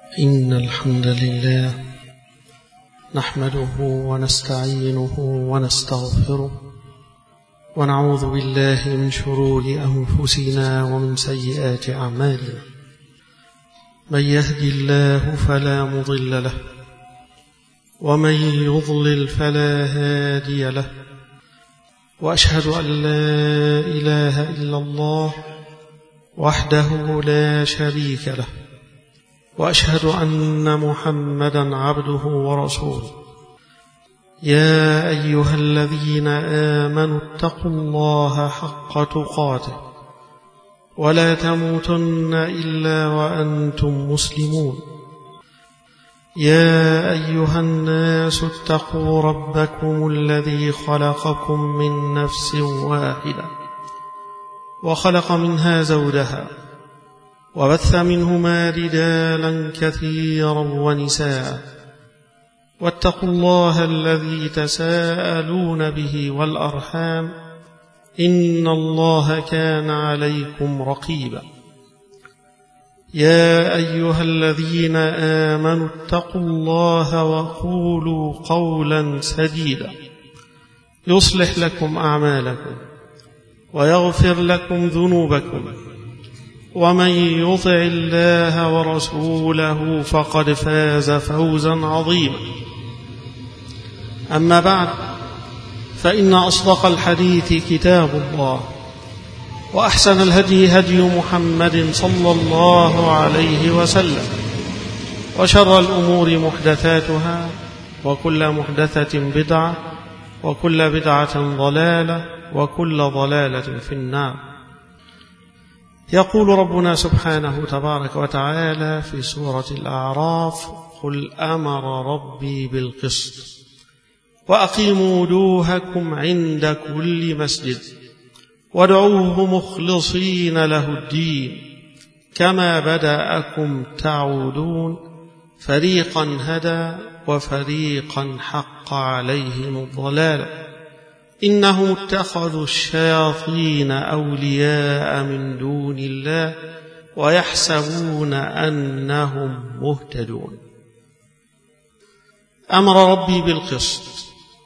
إن الحمد لله نحمده ونستعينه ونستغفره ونعوذ بالله من شرور أنفسنا ومن سيئات أعمالنا. من يهدي الله فلا مضل له ومن يضلل فلا هادي له، وأشهد أن لا إله إلا الله وحده لا شريك له، وأشهد أن محمدا عبده ورسوله. يا أيها الذين آمنوا اتقوا الله حق تقاته ولا تموتن إلا وأنتم مسلمون. يا أيها الناس اتقوا ربكم الذي خلقكم من نفس واحدة وخلق منها زوجها وبث منهما رجالا كثيرا ونساء، واتقوا الله الذي تساءلون به والأرحام إن الله كان عليكم رقيبا. يا أيها الذين آمنوا اتقوا الله وقولوا قولا سديدا يصلح لكم أعمالكم ويغفر لكم ذنوبكم، ومن يطع الله ورسوله فقد فاز فوزا عظيما. أما بعد، فإن أصدق الحديث كتاب الله، وأحسن الهدي هدي محمد صلى الله عليه وسلم، وشر الأمور محدثاتها، وكل محدثة بدعة، وكل بدعة ضلالة، وكل ضلالة في النار. يقول ربنا سبحانه تبارك وتعالى في سورة الأعراف: قل أمر ربي بالقسط وأقيموا وجوهكم عند كل مسجد وادعوه مخلصين له الدين كما بدأكم تعودون فريقا هدى وفريقا حق عليهم الضلالة إنهم اتخذوا الشياطين أولياء من دون الله ويحسبون أنهم مهتدون. أمر ربي بالقسط،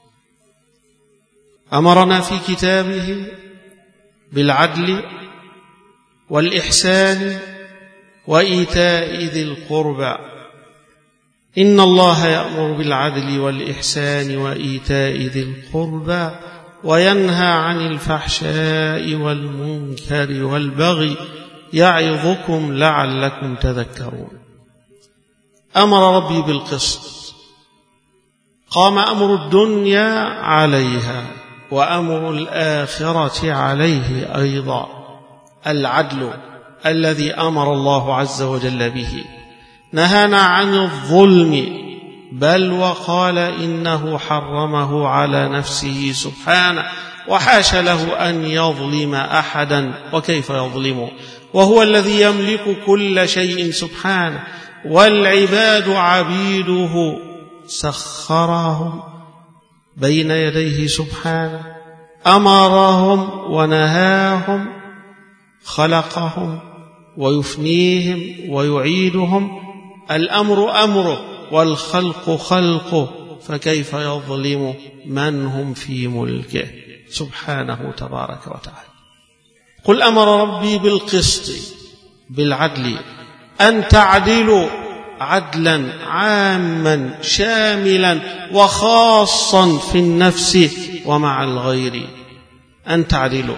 أمرنا في كتابه بالعدل والإحسان وإيتاء ذي القربى. إن الله يأمر بالعدل والإحسان وإيتاء ذي القربى وينهى عن الفحشاء والمنكر والبغي يعظكم لعلكم تذكرون. أمر ربي بالقسط، قام أمر الدنيا عليها وأمر الآخرة عليه أيضا. العدل الذي أمر الله عز وجل به، نهانا عن الظلم، بل وقال إنه حرمه على نفسه سبحانه، وحاش له أن يظلم أحدا، وكيف يظلمه وهو الذي يملك كل شيء سبحانه، والعباد عبيده سخرهم بين يديه سبحانه، أمرهم ونهاهم، خلقهم ويفنيهم ويعيدهم. الأمر أمره والخلق خلقه، فكيف يظلم من هم في ملكه سبحانه تبارك وتعالى. قل أمر ربي بالقسط، بالعدل، أن تعدلوا عدلا عاما شاملا وخاصا في النفس ومع الغير. أن تعدلوا،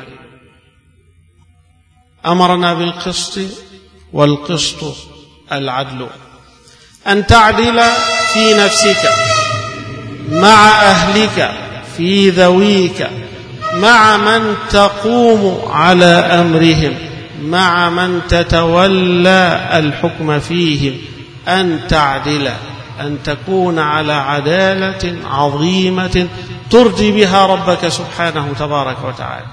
أمرنا بالقسط، والقسط العدل. أن تعدل في نفسك، مع أهلك، في ذويك، مع من تقوم على أمرهم، مع من تتولى الحكم فيهم. أن تعدل، أن تكون على عدالة عظيمة ترضي بها ربك سبحانه تبارك وتعالى.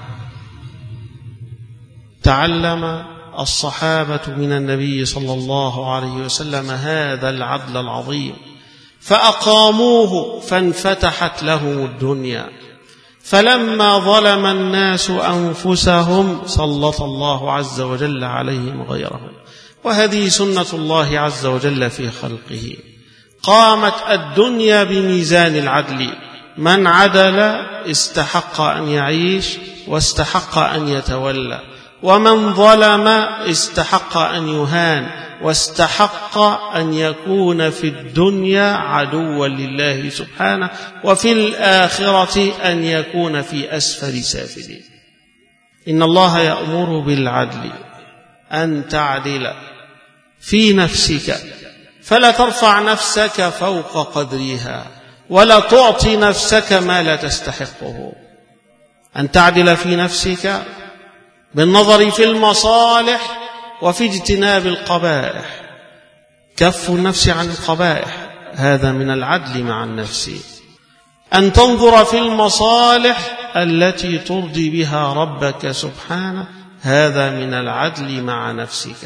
تعلم الصحابة من النبي صلى الله عليه وسلم هذا العدل العظيم، فأقاموه فانفتحت لهم الدنيا. فلما ظلم الناس أنفسهم سلط الله عز وجل عليهم غيرهم. وهذه سنة الله عز وجل في خلقه. قامت الدنيا بميزان العدل، من عدل استحق أن يعيش واستحق أن يتولى، ومن ظلم استحق أن يهان واستحق أن يكون في الدنيا عدوا لله سبحانه، وفي الآخرة أن يكون في أسفل سافلين. إن الله يأمر بالعدل، أن تعدل في نفسك فلا ترفع نفسك فوق قدرها ولا تعطي نفسك ما لا تستحقه. أن تعدل في نفسك بالنظر في المصالح وفي اجتناب القبائح، كف النفس عن القبائح، هذا من العدل مع النفس. أن تنظر في المصالح التي ترضي بها ربك سبحانه، هذا من العدل مع نفسك.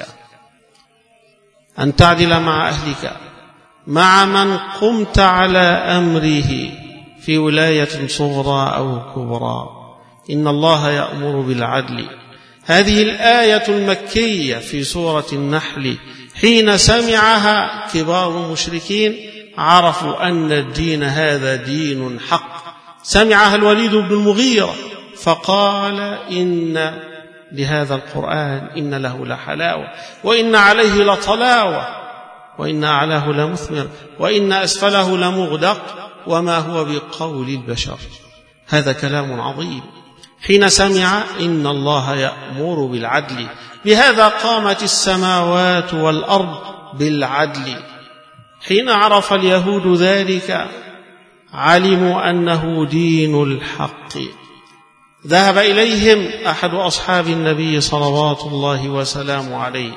أن تعدل مع أهلك، مع من قمت على أمره في ولاية صغرى أو كبرى. إن الله يأمر بالعدل. هذه الآية المكية في سورة النحل حين سمعها كبار المشركين عرفوا أن الدين هذا دين حق. سمعها الوليد بن المغيرة فقال إن لهذا القرآن إن له لحلاوة وإن عليه لطلاوة وإن أعلاه لمثمر وإن أسفله لمغدق وما هو بقول البشر. هذا كلام عظيم. حين سمع إن الله يأمر بالعدل، بهذا قامت السماوات والأرض بالعدل. حين عرف اليهود ذلك علموا أنه دين الحق. ذهب إليهم أحد أصحاب النبي صلوات الله وسلامه عليه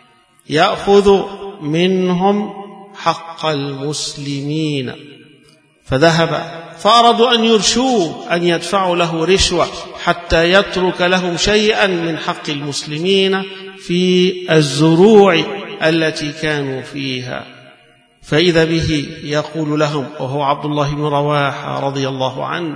يأخذ منهم حق المسلمين، فذهب فأرادوا أن يرشوه أن يدفعوا له رشوة حتى يترك لهم شيئا من حق المسلمين في الزروع التي كانوا فيها. فإذا به يقول لهم وهو عبد الله بن رواحة رضي الله عنه: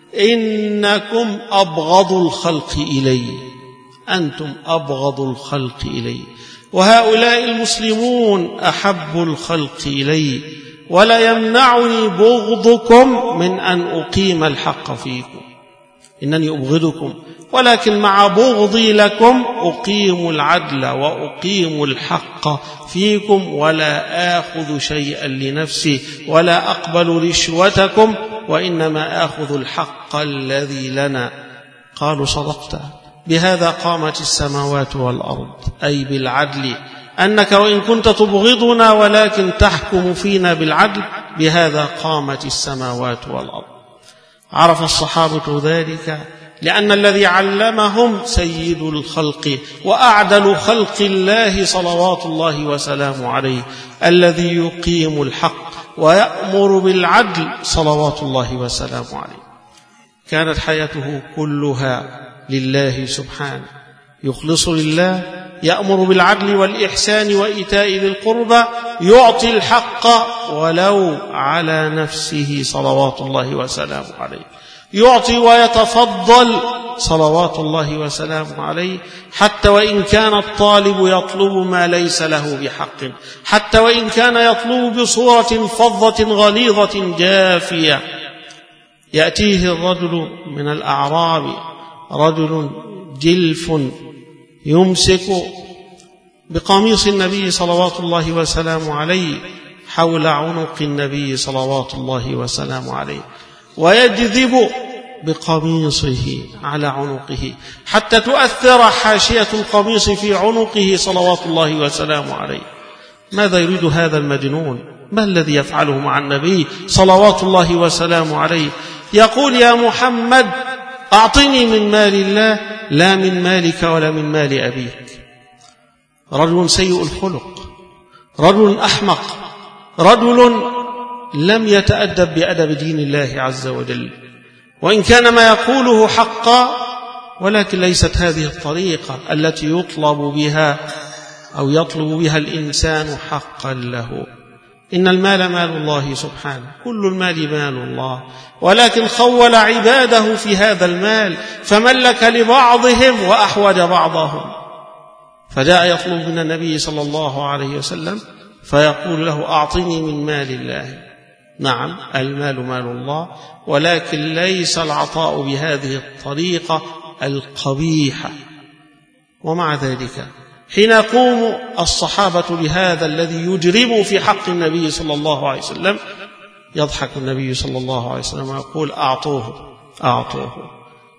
إنكم أبغض الخلق إلي، أنتم أبغض الخلق إلي، وهؤلاء المسلمون أحب الخلق إلي، ولا يمنعني بغضكم من أن أقيم الحق فيكم. إنني أبغضكم ولكن مع بغضي لكم أقيم العدل وأقيم الحق فيكم، ولا آخذ شيئا لنفسي ولا أقبل رشوتكم، وإنما آخذ الحق الذي لنا. قالوا: صدقت. بهذا قامت السماوات والأرض، أي بالعدل، أنك وإن كنت تبغضنا ولكن تحكم فينا بالعدل. بهذا قامت السماوات والأرض. عرف الصحابة ذلك لأن الذي علمهم سيد الخلق وأعدل خلق الله صلوات الله وسلامه عليه، الذي يقيم الحق ويأمر بالعدل صلوات الله وسلامه عليه. كانت حياته كلها لله سبحانه، يخلص لله، يأمر بالعدل والإحسان وإيتاء ذي القربى، يعطي الحق ولو على نفسه صلوات الله وسلامه عليه، يعطي ويتفضل صلوات الله وسلامه عليه، حتى وإن كان الطالب يطلب ما ليس له بحق، حتى وإن كان يطلب بصورة فظة غليظة جافية. يأتيه الرجل من الأعراب، رجل جلف يمسك بقميص النبي صلوات الله وسلامه عليه حول عنق النبي صلوات الله وسلامه عليه، ويجذب بقميصه على عنقه حتى تؤثر حاشية القميص في عنقه صلوات الله وسلامه عليه. ماذا يريد هذا المجنون؟ ما الذي يفعله مع النبي صلوات الله وسلامه عليه؟ يقول: يا محمد أعطني من مال الله لا من مالك ولا من مال أبيك. رجل سيء الخلق، رجل أحمق، رجل لم يتأدب بأدب دين الله عز وجل، وإن كان ما يقوله حقا، ولكن ليست هذه الطريقة التي يطلب بها أو يطلب بها الإنسان حقا له. إن المال مال الله سبحانه، كل المال مال الله، ولكن خول عباده في هذا المال، فملك لبعضهم وأحوج بعضهم. فجاء يطلب من النبي صلى الله عليه وسلم فيقول له أعطني من مال الله. نعم، المال مال الله، ولكن ليس العطاء بهذه الطريقة القبيحة. ومع ذلك حين يقوم الصحابة بهذا الذي يجرم في حق النبي صلى الله عليه وسلم يضحك النبي صلى الله عليه وسلم ويقول أعطوه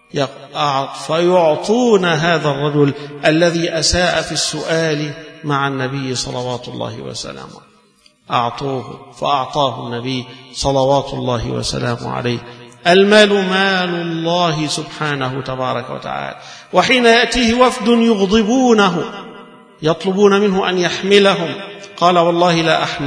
فيعطون هذا الرجل الذي أساء في السؤال مع النبي صلوات الله وسلامه. أعطوه فأعطاه النبي صلوات الله وسلامه عليه. المال مال الله سبحانه تبارك وتعالى. وحين يأتيه وفد يغضبونه يطلبون منه أن يحملهم قال والله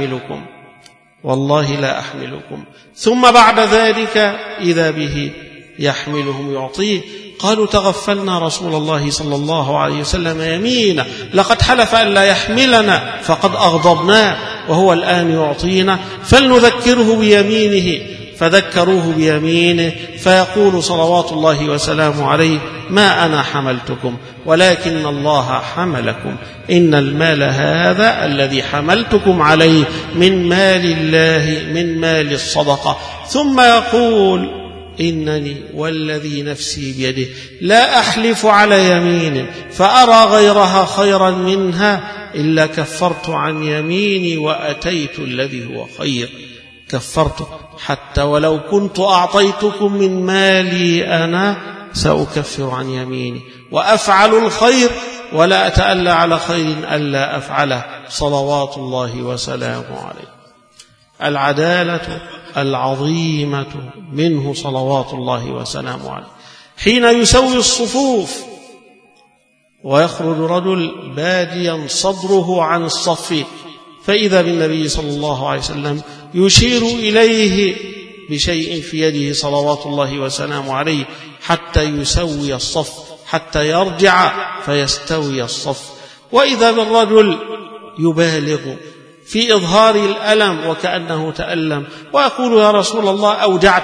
لا أحملكم، ثم بعد ذلك إذا به يحملهم يعطيه. قالوا تغفلنا رسول الله صلى الله عليه وسلم يمينا، لقد حلف أن لا يحملنا فقد أغضبناه وهو الآن يعطينا، فلنذكره بيمينه. فذكروه بيمينه فيقول صلوات الله وسلامه عليه ما أنا حملتكم ولكن الله حملكم، إن المال هذا الذي حملتكم عليه من مال الله، من مال الصدقة. ثم يقول إنني والذي نفسي بيده لا أحلف على يمين فأرى غيرها خيرا منها إلا كفرت عن يميني وأتيت الذي هو خير. كفرت حتى ولو كنت أعطيتكم من مالي أنا سأكفر عن يميني وأفعل الخير ولا أتألى على خير ألا أفعله صلوات الله وسلامه عليه. العدالة العظيمة منه صلوات الله وسلامه عليه. حين يسوي الصفوف ويخرج رجل باديا صدره عن الصف فإذا بالنبي صلى الله عليه وسلم يشير إليه بشيء في يده صلوات الله وسلامه عليه حتى يسوي الصف، حتى يرجع فيستوي الصف. وإذا بالرجل يبالغ في إظهار الألم وكأنه تألم ويقول يا رسول الله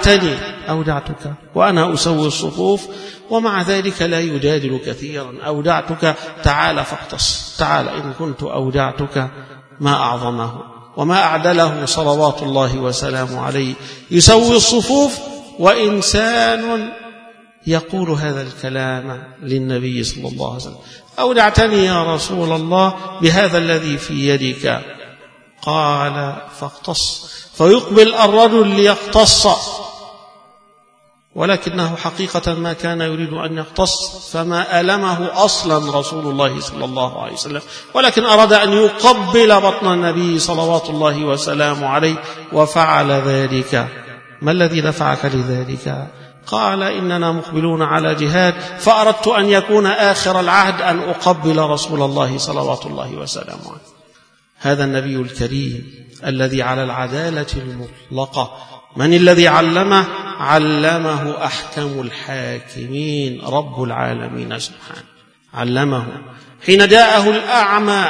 أودعتك وأنا أسوي الصفوف، ومع ذلك لا يجادل كثيرا. أودعتك، تعال فاقتص، تعال إن كنت أودعتك ما أعظمه وما أعدله صلوات الله وسلامه عليه. يسوي الصفوف وإنسان يقول هذا الكلام للنبي صلى الله عليه وسلم أودعتني يا رسول الله بهذا الذي في يدك. قال فاقتص، فيقبل الرجل ليقتص ولكنه حقيقة ما كان يريد أن يقتص، فما ألمه أصلا رسول الله صلى الله عليه وسلم، ولكن أراد أن يقبل بطن النبي صلوات الله وسلامه عليه وفعل ذلك. ما الذي دفعك لذلك؟ قال إننا مقبلون على جهاد فأردت أن يكون آخر العهد أن أقبل رسول الله صلوات الله وسلامه عليه. هذا النبي الكريم الذي على العدالة المطلقة. من الذي علمه؟ علمه أحكم الحاكمين رب العالمين سبحانه، علمه. حين جاءه الأعمى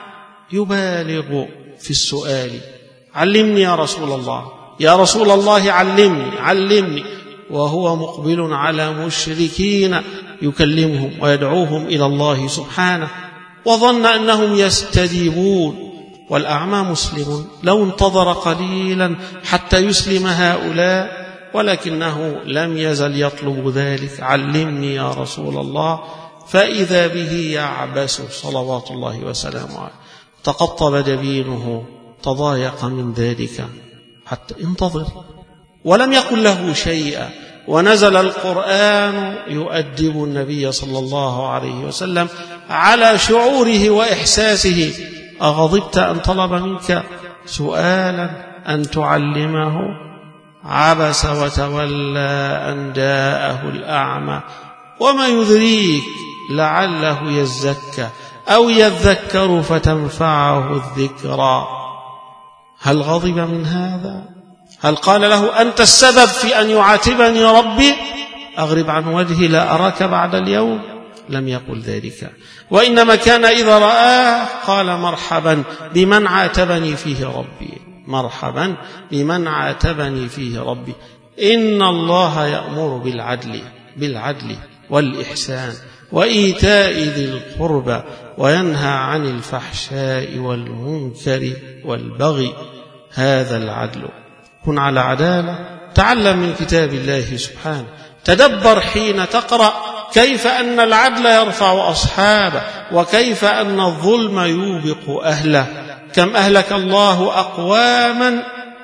يبالغ في السؤال علمني يا رسول الله، يا رسول الله علمني، وهو مقبل على مشركين يكلمهم ويدعوهم إلى الله سبحانه، وظن أنهم يستجيبون. والأعمى مسلم لو انتظر قليلا حتى يسلم هؤلاء، ولكنه لم يزل يطلب ذلك، علمني يا رسول الله. فإذا به يعبس صلوات الله وسلامه عليه، تقطب جبينه، تضايق من ذلك حتى انتظر، ولم يقل له شيئا. ونزل القرآن يؤدب النبي صلى الله عليه وسلم على شعوره وإحساسه. أغضبت أن طلب منك سؤالا أن تعلمه؟ عبس وتولى أن جاءه الأعمى. وما يدريك لعله يزكى أو يذكر فتنفعه الذكرى. هل غضب من هذا؟ هل قال له أنت السبب في أن يعاتبني ربي؟ أغرب عن وجهي لا أراك بعد اليوم. لم يقل ذلك، وإنما كان إذا رآه قال مرحبا بمن عاتبني فيه ربي، مرحبا بمن عاتبني فيه ربي. إن الله يأمر بالعدل والإحسان وإيتاء ذي القربى وينهى عن الفحشاء والمنكر والبغي. هذا العدل. كن على عدالة، تعلم من كتاب الله سبحانه، تدبر حين تقرأ كيف أن العدل يرفع أصحابه، وكيف أن الظلم يوبق أهله. كم أهلك الله أقواما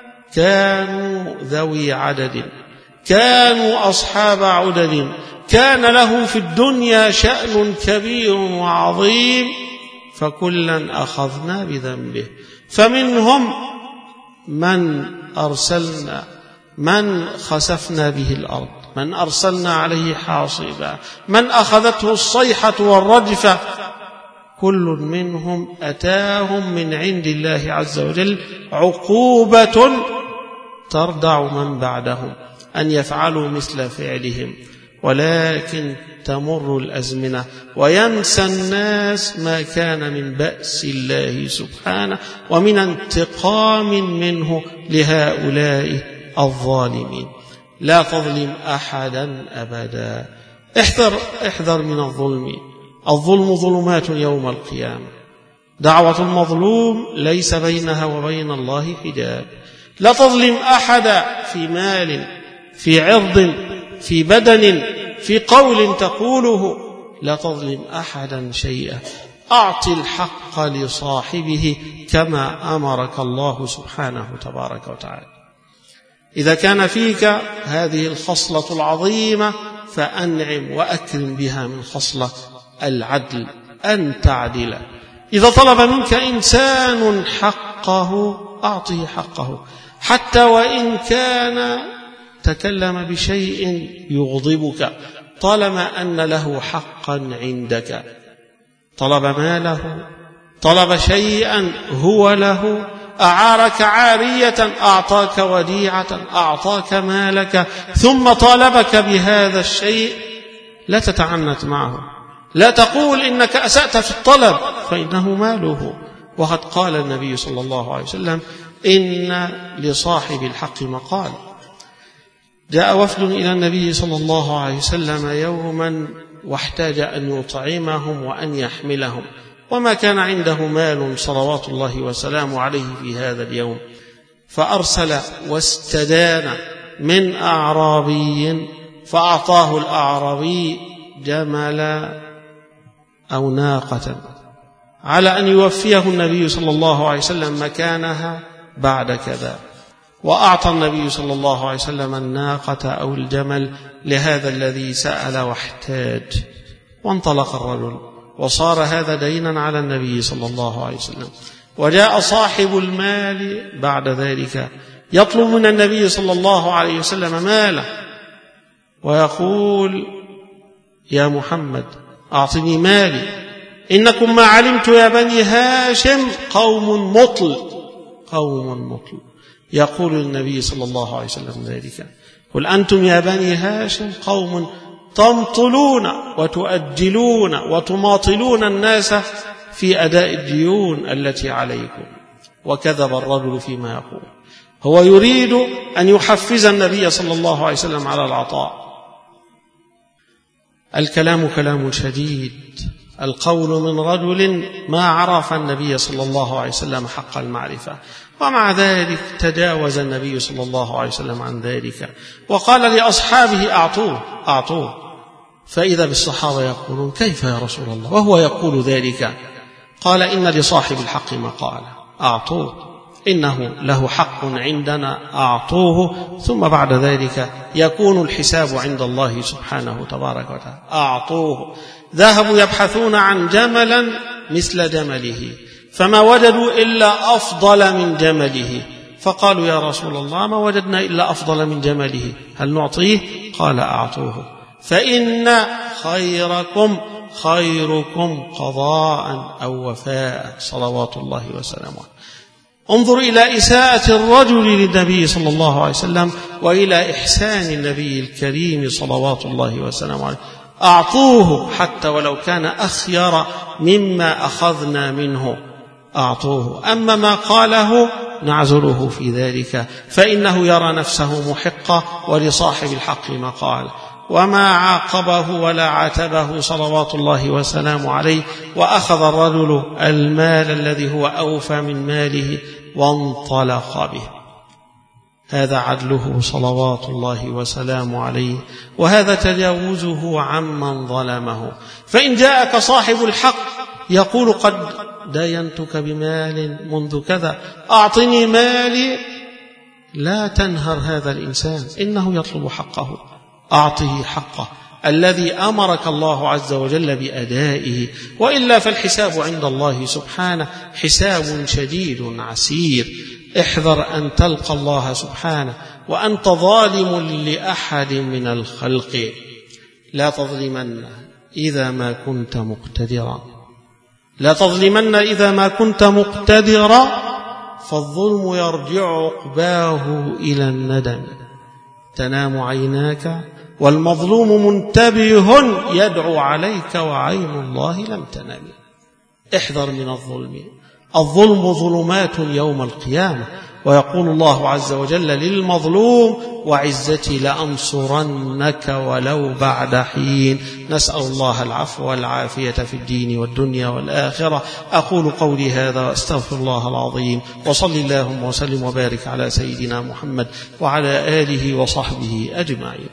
كانوا ذوي عدد، كانوا أصحاب عدد، كان له في الدنيا شأن كبير وعظيم، فكلا أخذنا بذنبه. فمنهم من أرسلنا، من خسفنا به الأرض، من أرسلنا عليه حاصبا، من أخذته الصيحة والرجفة. كل منهم أتاهم من عند الله عز وجل عقوبة تردع من بعدهم أن يفعلوا مثل فعلهم. ولكن تمر الأزمنة وينسى الناس ما كان من بأس الله سبحانه ومن انتقام منه لهؤلاء الظالمين. لا تظلم أحدا أبدا. احذر من الظلم. الظلم ظلمات يوم القيامة. دعوة المظلوم ليس بينها وبين الله حجاب. لا تظلم أحدا في مال، في عرض، في بدن، في قول تقوله. لا تظلم أحدا شيئا. أعط الحق لصاحبه كما أمرك الله سبحانه تبارك وتعالى. إذا كان فيك هذه الخصلة العظيمة فأنعم وأكرم بها من خصلة العدل، أن تعدل. إذا طلب منك إنسان حقه أعطه حقه، حتى وإن كان تكلم بشيء يغضبك، طالما أن له حقا عندك. طلب ماله، طلب شيئا هو له، أعارك عارية، أعطاك وديعة، أعطاك مالك، ثم طالبك بهذا الشيء، لا تتعنت معه، لا تقول إنك أسأت في الطلب، فإنه ماله. وقد قال النبي صلى الله عليه وسلم: إن لصاحب الحق مقال. جاء وفد إلى النبي صلى الله عليه وسلم يوما واحتاج أن يطعمهم وأن يحملهم، وما كان عنده مال صلوات الله وسلامه عليه في هذا اليوم، فأرسل واستدان من أعرابي، فأعطاه الأعرابي جملا أو ناقة على أن يوفيه النبي صلى الله عليه وسلم مكانها بعد كذا. وأعطى النبي صلى الله عليه وسلم الناقة أو الجمل لهذا الذي سأل واحتاج، وانطلق الرجل، وصار هذا دينا على النبي صلى الله عليه وسلم. وجاء صاحب المال بعد ذلك يطلب من النبي صلى الله عليه وسلم ماله، ويقول: يا محمد أعطني مالي، إنكم ما علمت يا بني هاشم قوم مطل. يقول النبي صلى الله عليه وسلم ذلك: قل أنتم يا بني هاشم قوم تمطلون وتؤجلون وتماطلون الناس في أداء الديون التي عليكم. وكذب الرجل فيما يقول. هو يريد أن يحفز النبي صلى الله عليه وسلم على العطاء. الكلام كلام شديد، القول من رجل ما عرف النبي صلى الله عليه وسلم حق المعرفة، ومع ذلك تجاوز النبي صلى الله عليه وسلم عن ذلك وقال لأصحابه: أعطوه. فإذا بالصحابة يقولون: كيف يا رسول الله وهو يقول ذلك؟ قال: إن لصاحب الحق مقال، أعطوه، إنه له حق عندنا، أعطوه، ثم بعد ذلك يكون الحساب عند الله سبحانه تبارك وتعالى. أعطوه. ذهبوا يبحثون عن جملا مثل جمله، فما وجدوا إلا أفضل من جمله، فقالوا: يا رسول الله ما وجدنا إلا أفضل من جمله، هل نعطيه؟ قال: أعطوه، فإن خيركم قضاء أو وفاء، صلوات الله وسلامه. انظر إلى إساءة الرجل للنبي صلى الله عليه وسلم وإلى إحسان النبي الكريم صلوات الله وسلامه عليه. أعطوه حتى ولو كان أخير مما أخذنا منه، أعطوه. أما ما قاله نعذره في ذلك، فإنه يرى نفسه محقا، ولصاحب الحق مقال. وما عاقبه ولا عاتبه صلوات الله وسلامه عليه، وأخذ الرجل المال الذي هو أوفى من ماله وانطلق به. هذا عدله صلوات الله وسلامه عليه، وهذا تجاوزه عمن ظلمه. فإن جاءك صاحب الحق يقول قد داينتك بمال منذ كذا، أعطني مالي، لا تنهر هذا الإنسان، إنه يطلب حقه، أعطه حقه الذي أمرك الله عز وجل بأدائه، وإلا فالحساب عند الله سبحانه حساب شديد عسير. احذر أن تلقى الله سبحانه وأنت ظالم لأحد من الخلق. لا تظلمن إذا ما كنت مقتدرا، لا تظلمن إذا ما كنت مقتدرا، فالظلم يرجع عقباه إلى الندم. تنام عيناك والمظلوم منتبه يدعو عليك وعين الله لم تنام. احذر من الظلم، الظلم ظلمات يوم القيامة. ويقول الله عز وجل للمظلوم وعزتي لأنصرنك ولو بعد حين. نسأل الله العفو والعافية في الدين والدنيا والآخرة. أقول قولي هذا وأستغفر الله العظيم، وصل اللهم وسلم وبارك على سيدنا محمد وعلى آله وصحبه أجمعين.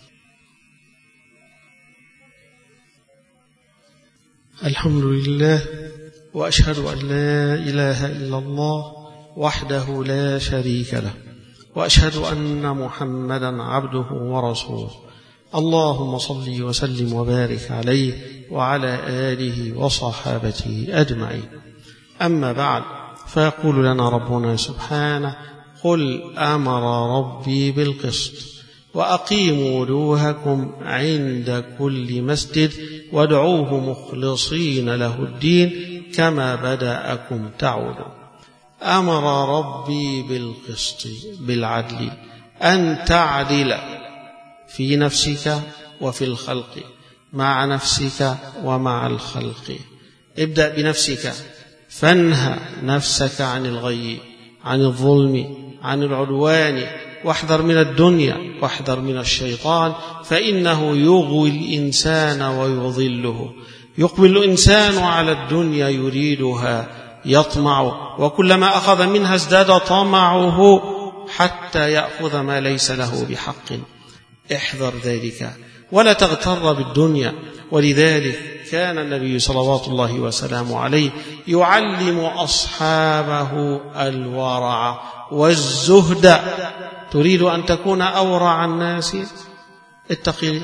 الحمد لله، وأشهد أن لا إله إلا الله وحده لا شريك له، وأشهد أن محمدا عبده ورسوله. اللهم صل وسلم وبارك عليه وعلى آله وصحابته أجمعين. أما بعد، فيقول لنا ربنا سبحانه: قل أمر ربي بالقسط وأقيموا وجوهكم عند كل مسجد وادعوه مخلصين له الدين كما بدأكم تعودون. أمر ربي بالقسط، بالعدل، أن تعدل في نفسك وفي الخلق، مع نفسك ومع الخلق. ابدأ بنفسك، فانهى نفسك عن الغي، عن الظلم، عن العدوان، واحذر من الدنيا واحذر من الشيطان، فإنه يغوي الإنسان ويضله. يقبل الإنسان على الدنيا يريدها، يطمع، وكلما أخذ منها ازداد طمعه حتى يأخذ ما ليس له بحق. احذر ذلك ولا تغتر بالدنيا. ولذلك كان النبي صلوات الله وسلامه عليه يعلم أصحابه الورع والزهد. تريد أن تكون أورع الناس؟ اتقي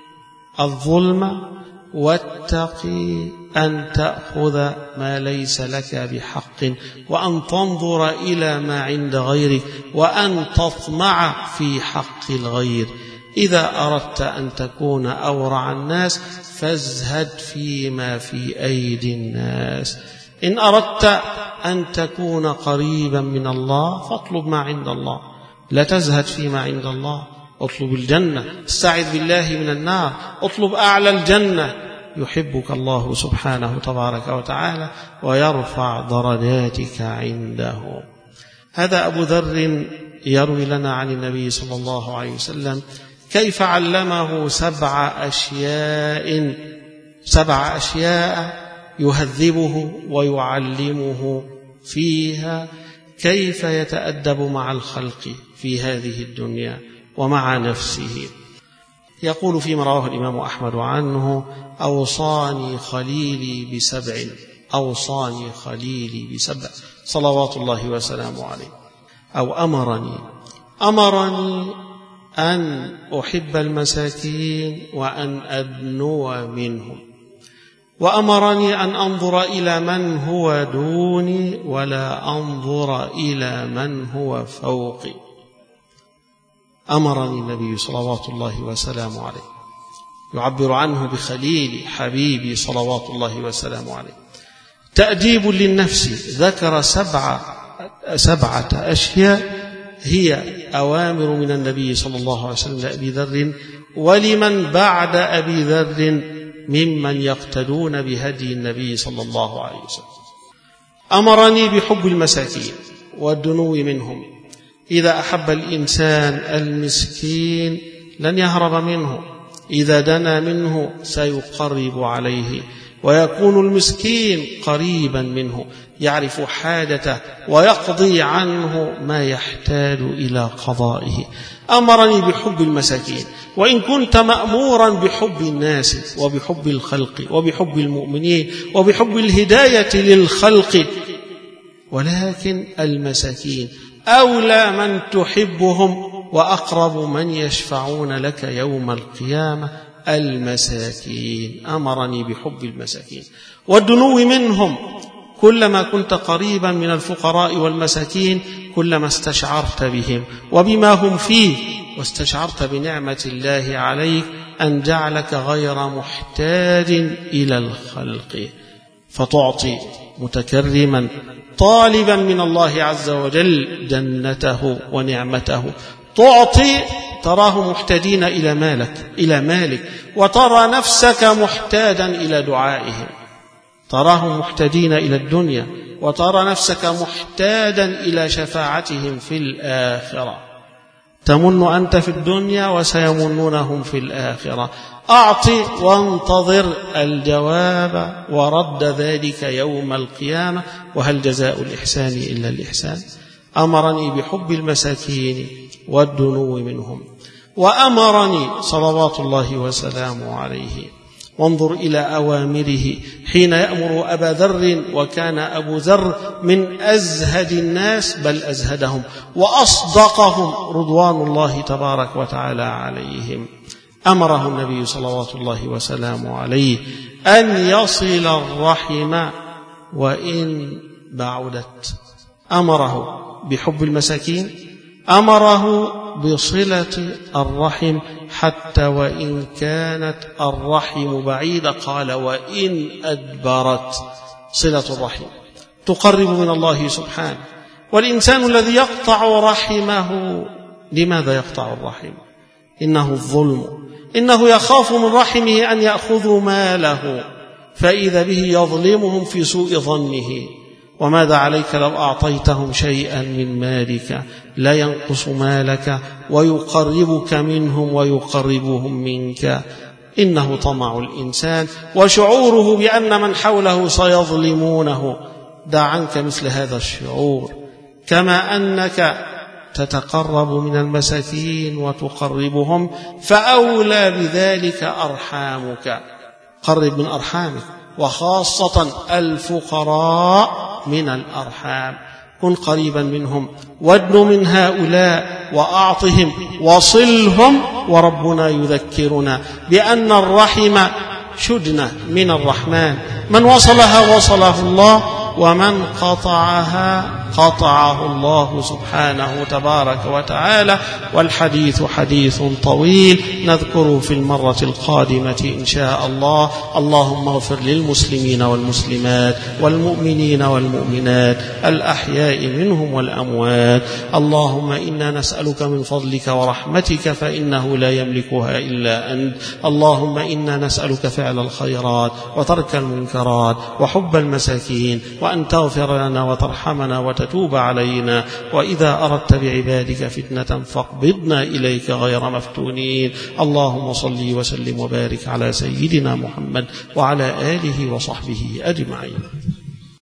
الظلم واتقي أن تأخذ ما ليس لك بحق، وأن تنظر إلى ما عند غيرك، وأن تطمع في حق الغير. إذا أردت أن تكون أورع الناس فازهد فيما في أيدي الناس. إن أردت أن تكون قريبا من الله فاطلب ما عند الله، لا تزهد فيما عند الله. اطلب الجنة، استعذ بالله من النار، اطلب أعلى الجنة. يحبك الله سبحانه تبارك وتعالى ويرفع درجاتك عنده. هذا أبو ذر يروي لنا عن النبي صلى الله عليه وسلم كيف علمه 7 أشياء يهذبه ويعلمه فيها كيف يتأدب مع الخلق في هذه الدنيا ومع نفسه. يقول فيما رواه الإمام أحمد عنه: أوصاني خليلي ب7، أوصاني خليلي ب7 صلوات الله وسلامه عليه. أو أمرني أن أحب المساكين وأن أدنو منهم، وأمرني أن أنظر إلى من هو دوني ولا أنظر إلى من هو فوقي. أمرني النبي صلوات الله وسلامه عليه، يعبر عنه بخليل حبيبي صلوات الله وسلامه عليه. تأديب للنفس، ذكر 7 أشياء هي أوامر من النبي صلى الله عليه وسلم لأبي ذر ولمن بعد أبي ذر ممن يقتدون بهدي النبي صلى الله عليه وسلم. أمرني بحب المساكين والدنو منهم. إذا أحب الإنسان المسكين لن يهرب منه، إذا دنا منه سيقرب عليه، ويكون المسكين قريبا منه يعرف حاجته ويقضي عنه ما يحتاج إلى قضائه. أمرني بحب المساكين، وإن كنت مأمورا بحب الناس وبحب الخلق وبحب المؤمنين وبحب الهداية للخلق، ولكن المساكين أولى من تحبهم وأقرب من يشفعون لك يوم القيامة المساكين. أمرني بحب المساكين والدنو منهم. كلما كنت قريبا من الفقراء والمساكين كلما استشعرت بهم وبما هم فيه، واستشعرت بنعمة الله عليك أن جعلك غير محتاج إلى الخلق، فتعطي متكرما طالبا من الله عز وجل جنته ونعمته. تعطي تراه محتاجين إلى مالك، وترى نفسك محتاجا إلى دعائهم. تراهم محتاجين إلى الدنيا، وترى نفسك محتاجا إلى شفاعتهم في الآخرة. تمن أنت في الدنيا وسيمنونهم في الآخرة. أعطي وانتظر الجواب ورد ذلك يوم القيامة، وهل جزاء الإحسان إلا الإحسان. أمرني بحب المساكين والدنو منهم، وأمرني صلوات الله وسلامه عليه. وانظر إلى أوامره حين يأمر أبا ذر، وكان أبو ذر من أزهد الناس بل أزهدهم وأصدقهم رضوان الله تبارك وتعالى عليهم. أمره النبي صلوات الله وسلامه عليه أن يصل الرحم وإن بعدت. أمره بحب المساكين، أمره بصلة الرحم حتى وإن كانت الرحم بعيدة. قال وإن أدبرت. صلة الرحم تقرب من الله سبحانه. والإنسان الذي يقطع رحمه، لماذا يقطع الرحم؟ إنه الظلم، إنه يخاف من رحمه أن يأخذوا ماله، فإذا به يظلمهم في سوء ظنه. وماذا عليك لو أعطيتهم شيئا من مالك؟ لا ينقص مالك ويقربك منهم ويقربهم منك. إنه طمع الإنسان وشعوره بأن من حوله سيظلمونه. دع عنك مثل هذا الشعور، كما أنك تتقرب من المساكين وتقربهم، فأولى بذلك أرحامك. قرب من أرحامك، وخاصة الفقراء من الأرحام. كن قريبا منهم، وادن من هؤلاء وأعطهم وصلهم. وربنا يذكرنا بأن الرحم شجنة من الرحمن، من وصلها وصله الله، ومن قطعها قطعه الله سبحانه تبارك وتعالى. والحديث حديث طويل نذكره في المرة القادمة إن شاء الله. اللهم اغفر للمسلمين والمسلمات والمؤمنين والمؤمنات الأحياء منهم والأموات. اللهم إنا نسألك من فضلك ورحمتك فإنه لا يملكها إلا أنت. اللهم إنا نسألك فعل الخيرات وترك المنكرات وحب المساكين، وأن تغفر لنا وترحمنا وتتوب علينا. وإذا أردت بعبادك فتنة فاقبضنا إليك غير مفتونين. اللهم صل وسلم وبارك على سيدنا محمد وعلى آله وصحبه أجمعين.